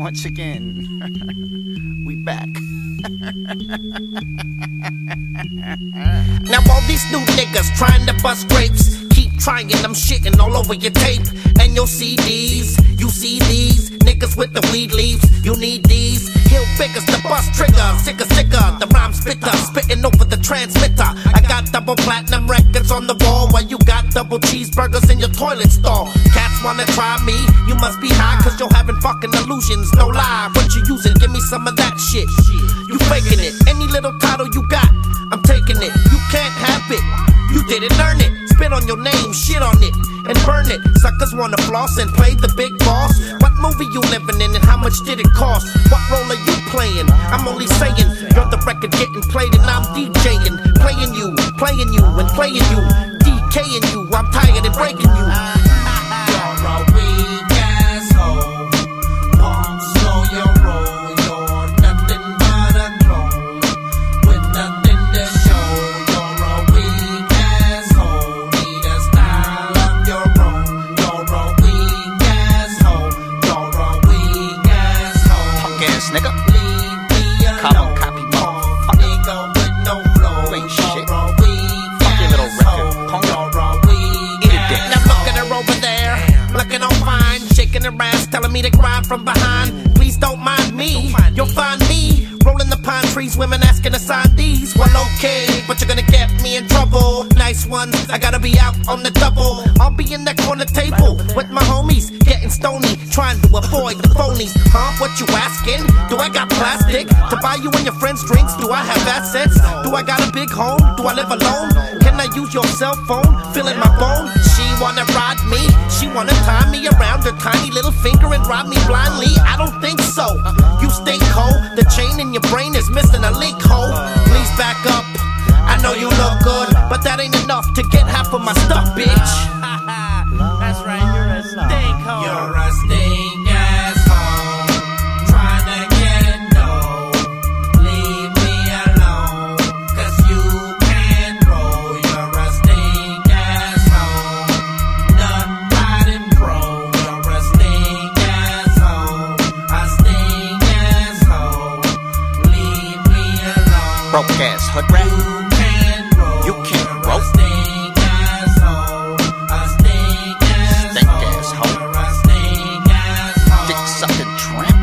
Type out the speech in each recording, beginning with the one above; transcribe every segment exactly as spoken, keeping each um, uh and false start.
once again. We back. Now all these new niggas trying to bust grapes, keep trying, I'm shitting all over your tape and your C Ds. You see these niggas with the weed leaves, you need these. Hill figures, the bust trigger, sicker, sicker, the rhyme spitter, spitting over the transmitter. I got double platinum records on the wall while you got double cheeseburgers in your toilet stall. Cats wanna try me, you must be high cause you're having fucking illusions, no lie. What you using, give me some of that shit. You faking it, any little title you got, I'm taking it. You can't have it, you didn't earn it. Spit on your name, shit on it, and burn it. Suckers wanna floss and play the big boss. What movie you living in and how much did it cost? What role are you playing? I'm only saying, you're the record getting played and I'm DJing. Playing you, playing you, and playing you, DKing you, I'm tired of breaking you. You're a weak asshole, won't slow your roll. You're nothing but a clone, with nothing to show. You're a weak asshole, need a style of your own. You're a weak asshole, you're a weak asshole. Punk ass nigga. Leave me alone. Carbon copy motherfucker. Nigga with no flow. You ain't shit. You're a weak Fuck your little asshole. record, punk. You're a weak Eat a dick. Now look at her over there, looking all fine, shaking her ass, telling me to grind from behind. Please don't mind me, you'll find me rolling the pine trees, women asking to sign these. Well, okay, but you're gonna get me in trouble. Nice one, I gotta be out on the double. I'll be in that corner table with my homies, getting stony, trying to avoid the phonies. Huh? What you asking? Do I got plastic to buy you and your friends drinks? Do I have assets? Do I got a big home? Do I live alone? Can I use your cell phone? Feeling my bone? She wanna ride me, she wanna tie me around her tiny little finger and rob me blindly. I don't think so. You stink cold, the chain in your brain is missing a leak hole. Please back up. I know you look good, but that ain't enough to get half of my stuff, bitch. That's right, you're a stink hoe. You're a stink asshole, trying to get dough. Leave me alone, cause you can't roll. You're a stink asshole, nut riding pro. You're a stink asshole, a stink asshole. Leave me alone. Broke ass hood rat. You can't roll. You can't You're roll. a stink asshole, a stink asshole. Stink asshole. You're a stink asshole. Dick sucking tramp.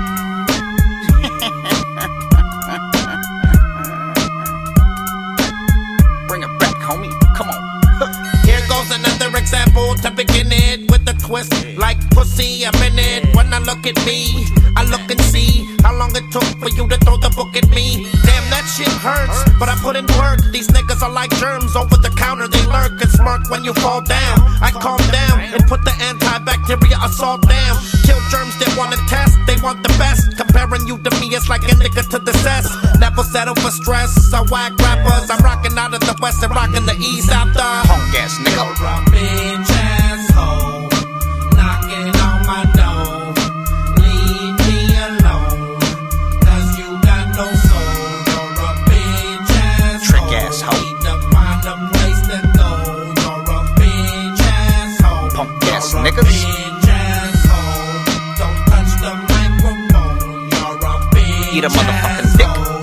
Bring it back, homie. Come on. Here goes another example to begin it with a twist. Like pussy, I'm in it. When I look at me, I look and see how long it took for you to throw the book at me. Damn, that shit hurts, but I put in work. These niggas are like germs over the counter. They lurk and smirk when you fall down. I calm down and put the antibacterial assault down. Kill germs that wanna test, they want the best. Comparing you to me, it's like a nigga to the cess. Never settle for stress. I whack rappers. I'm rocking out of the west and rocking the east out the Punk ass nigga. You're a bitch asshole, knocking on my door. Leave me alone, cause you got no soul. You're a bitch asshole, Trick asshole. need to find a place to go. You're a bitch asshole, Punk ass you're a niggas. bitch asshole. Don't touch the microphone. You're a bitch Eat a motherfucking dick. asshole.